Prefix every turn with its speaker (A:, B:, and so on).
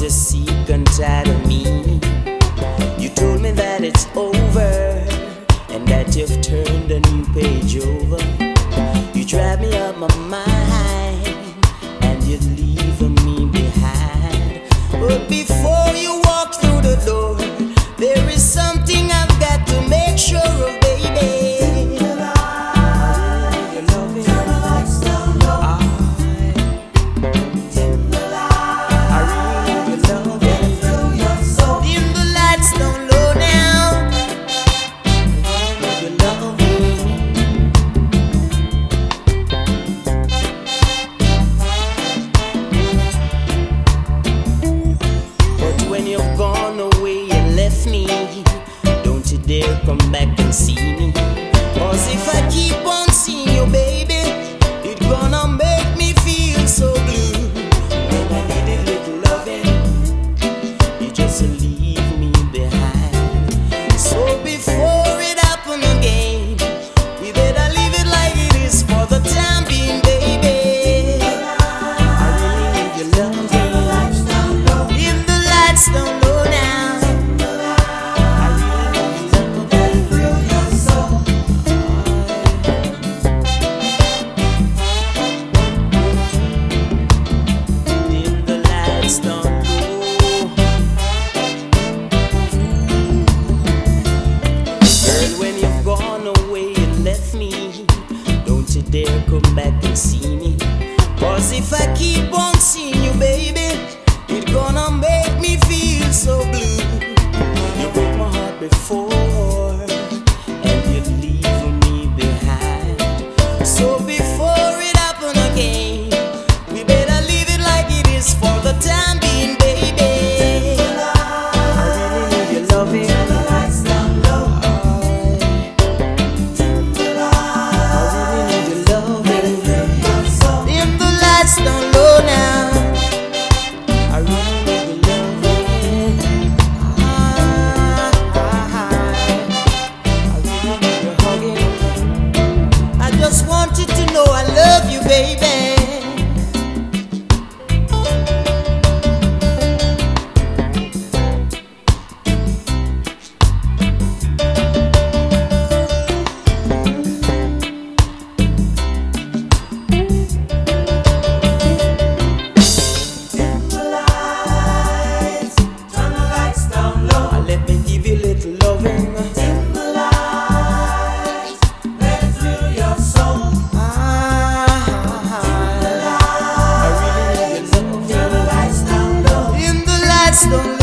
A: to seek untied of me. You told me that it's over and that you've turned a new page over. You drive me up my mind and you're leaving me behind. But before you walk through the door, there is something I've got to make sure of, baby. Dare come back and see me, 'cause if I keep on seeing you, baby, it's gonna make me feel so blue. When I need a little loving, you just leave me behind. So before it happen again, we better leave it like it is for the time being, baby. I really need your loving. If the lights don't low now, dare come back and see me, 'cause if I keep on seeing you, baby, it's gonna make me feel so blue. You broke my heart before and you're leaving me behind. So before it happen again, we better leave it like it is for the time being, baby. I really need your loving. Don't low now. I really need your loving. I really need your hugging. I just want you to know I love you, baby. Don't